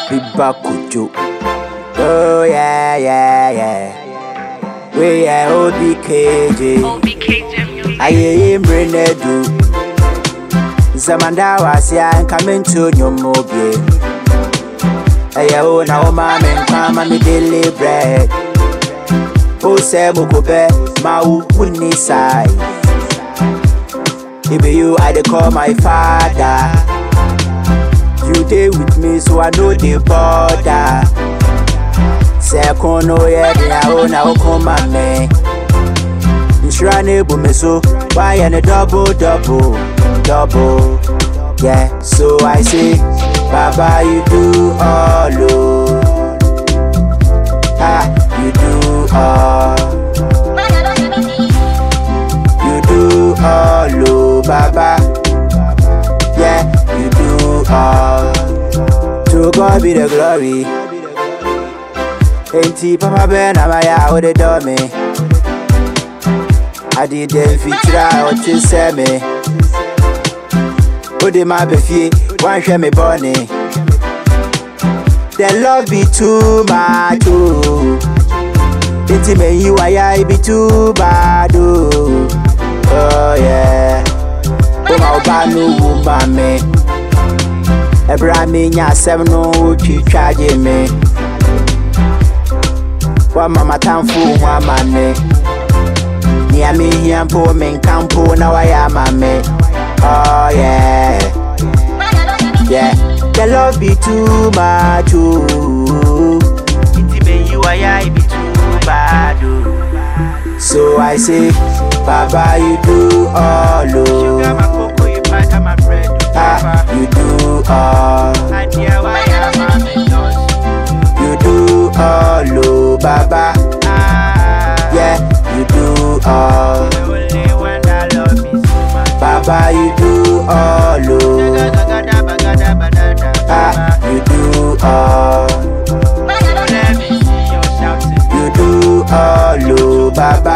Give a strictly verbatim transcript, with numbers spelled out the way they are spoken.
Biba Kujo. Oh yeah, yeah, yeah. We are O B K J. I am Renedu. Zamanda was ya coming to your mobile. I own our mom and mama me daily bread. Oh, Samu Kobe, Mau Winnie side. If you I dey call my father. You dey with me, so I know the border. Second, no, yeah, I own our command me. Shrine me so why and a double, double, double. Yeah, so I say, Baba, you do all, oh. Ah, you do all. You do all, oh, Baba. Yeah, you do all. To God be the glory. Ain't he Papa Ben, I'm a ya with the dummy. I did them feature out to say me. Put him up if you want to me bunny. The love be too much, oh. It's me, you I be too bad, oh. Oh yeah. Oh my banu woman me. Ebra me nya seven no chi charge me. Wa mama tanfu wa mane. Ni ami hiampo men campo na wa ya mame. Oh yeah. Yeah. The love be too much, oh. It's me, you I be too bad, oh. So I say, Baba, you do all, oh. Ah, you do all. You do all, oh, Baba. Yeah, you do all. Baba, you do all, oh. Ah, you do all. You do all, oh, Baba.